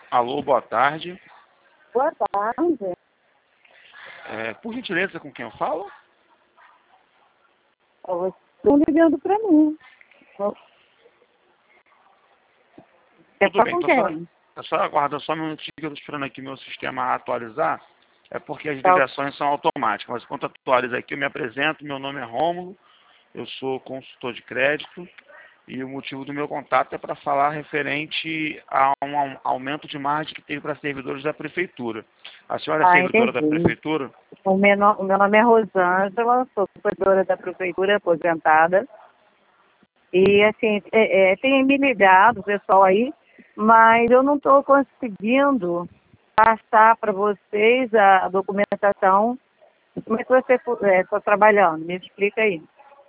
Alô, boa tarde. Boa tarde. Por gentileza, com quem eu falo? Vocês estão ligando para mim. É Tudo só bem, com quem? tô só aguardando só um minutinho que eu estou esperando aqui meu sistema atualizar. É porque as Tá. ligações são automáticas, mas enquanto atualiza aqui eu me apresento, meu nome é Rômulo, eu sou consultor de crédito e o motivo do meu contato é para falar referente a um aumento de margem que teve para servidores da prefeitura. A senhora é servidora da Entendi. prefeitura? O meu nome é Rosângela, sou supervisora da prefeitura, aposentada. E, assim, tem me ligado o pessoal aí, mas eu não estou conseguindo passar para vocês a documentação. Como é que você está trabalhando? Me explica aí.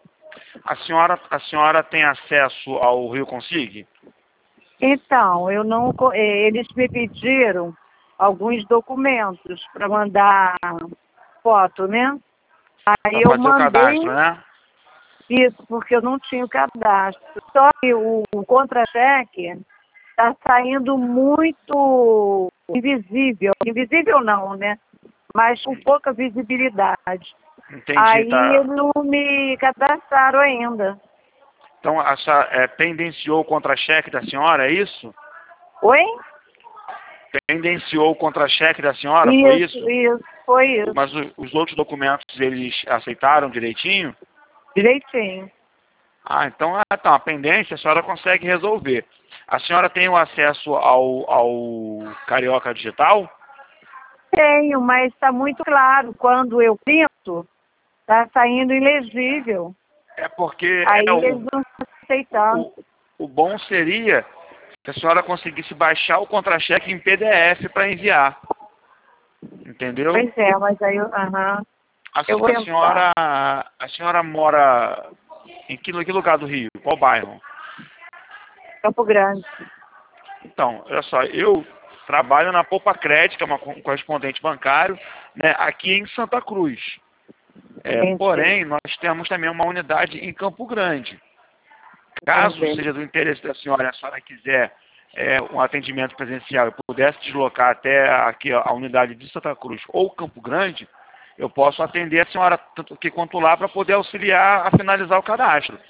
A senhora tem acesso ao Rio Consig? Então, eu não, eles me pediram alguns documentos para mandar foto, né? Aí Para eu fazer o mandei cadastro, né? isso, porque eu não tinha o cadastro. Só que o contra-cheque está saindo muito invisível. Invisível não, né? Mas com pouca visibilidade. Entendi, Aí tá. eles não me cadastraram ainda. Então, a senhora pendenciou o contra-cheque da senhora, é isso? Oi? Pendenciou o contra-cheque da senhora, foi isso? Isso, foi isso. Mas os outros documentos eles aceitaram direitinho? Direitinho. Ah, então, a pendência a senhora consegue resolver. A senhora tem o acesso ao Carioca Digital? Tenho, mas está muito claro. Quando eu pinto, está saindo ilegível. É porque Aí eles não estão aceitando. o bom seria que a senhora conseguisse baixar o contra-cheque em PDF para enviar. Entendeu? Pois é, mas aí eu vou tentar. A senhora mora em que lugar do Rio? Qual bairro? Campo Grande. Então, olha só, eu trabalho na Poupa Crédito, que é um correspondente bancário, né, aqui em Santa Cruz. Entendi. Porém, nós temos também uma unidade em Campo Grande. Caso Entendi. seja do interesse da senhora e a senhora quiser um atendimento presencial e pudesse deslocar até aqui a unidade de Santa Cruz ou Campo Grande, eu posso atender a senhora tanto aqui quanto lá para poder auxiliar a finalizar o cadastro.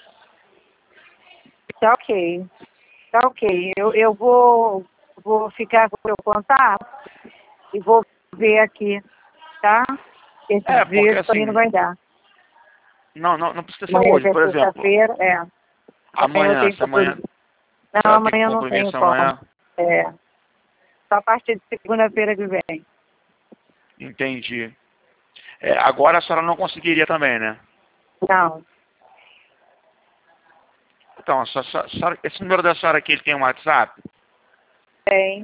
Tá ok. Tá ok. Eu vou ficar com o meu contato e vou ver aqui, tá? Esses Porque dias para mim não assim, vai dar. não precisa ser Amanhã hoje, já é por exemplo. sexta-feira, Amanhã eu Amanhã, tenho se amanhã compromisso. a Não, senhora tem amanhã eu não tenho compromisso como. amanhã, É, só a partir de segunda-feira que vem. entendi. Agora a senhora não conseguiria também, né? Não, Então, esse número da senhora aqui ele tem um WhatsApp? tem.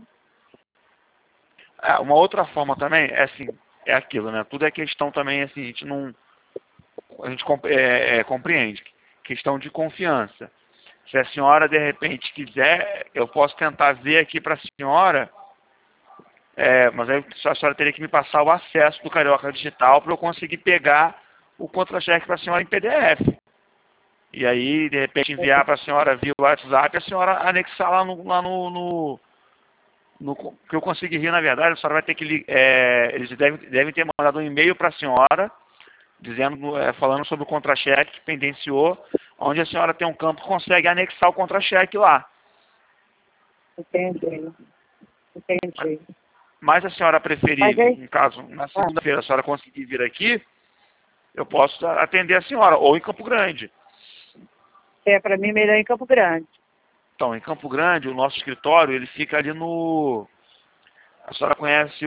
Uma outra forma também é assim, é aquilo, né? Tudo é questão também, assim, a gente compreende. Questão de confiança. Se a senhora, de repente, quiser, eu posso tentar ver aqui para a senhora, mas aí a senhora teria que me passar o acesso do Carioca Digital para eu conseguir pegar o contra-cheque para a senhora em PDF. E aí, de repente, enviar para a senhora via WhatsApp e a senhora anexar lá no que eu consegui rir, na verdade, a senhora vai ter que... eles devem ter mandado um e-mail para a senhora, dizendo, falando sobre o contra-cheque que pendenciou, onde a senhora tem um campo que consegue anexar o contra-cheque lá. Entendi. Entendi. Mas a senhora Mas preferir, aí, no caso, na segunda-feira a senhora conseguir vir aqui, eu posso atender a senhora, ou em Campo Grande. para mim melhor em Campo Grande. Então, em Campo Grande, o nosso escritório, ele fica ali no... A senhora conhece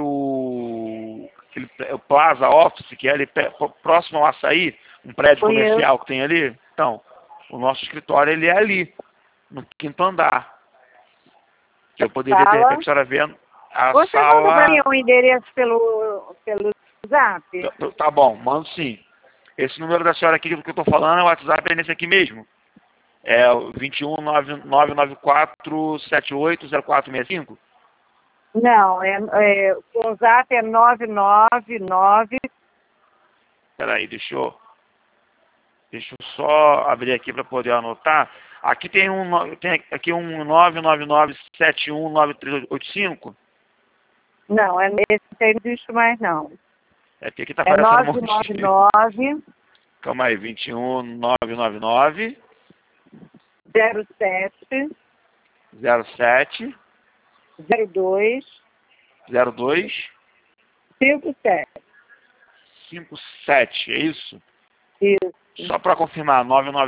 o Plaza Office, que é ali próximo ao Açaí, um prédio Conheço. comercial que tem ali? Então, o nosso escritório, ele é ali, no quinto andar. Que eu poderia, de repente, a Sala. senhora ver a Você manda para mim sala... o endereço pelo Zap? Tá bom, mando sim. Esse número da senhora aqui que eu estou falando, o WhatsApp é nesse aqui mesmo. É o 21-994-780465. Não, o Zap é 999. Peraí, deixa eu só abrir aqui para poder anotar. Aqui tem aqui um 999-719385. Não, esse aí não existe mais, não. É porque aqui tá É aparecendo um monte de... 999 Calma aí, 21999 07 07 02 02 57. 57, é isso? Isso, Só para confirmar,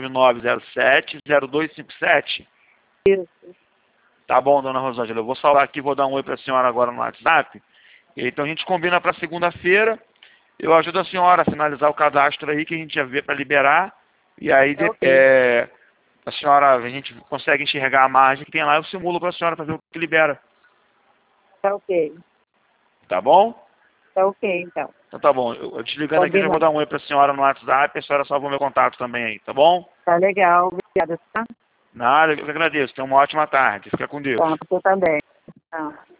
99907-0257. isso. Tá bom, dona Rosângela, eu vou salvar aqui, vou dar um oi para a senhora agora no WhatsApp. Então a gente combina para segunda-feira. Eu ajudo a senhora a finalizar o cadastro aí, que a gente já vê para liberar. E aí Ok. a senhora, a gente consegue enxergar a margem que tem lá, eu simulo para a senhora para ver o que libera. Tá ok. Tá bom? Tá ok, então. Então tá bom. Eu desligando aqui, já vou Combinado. dar um oi para a senhora no WhatsApp. A senhora salva o meu contato também aí, tá bom? Tá legal. Obrigada, tá? Nada, eu que agradeço. Tenha uma ótima tarde. Fica com Deus. Tá, você também. Tá.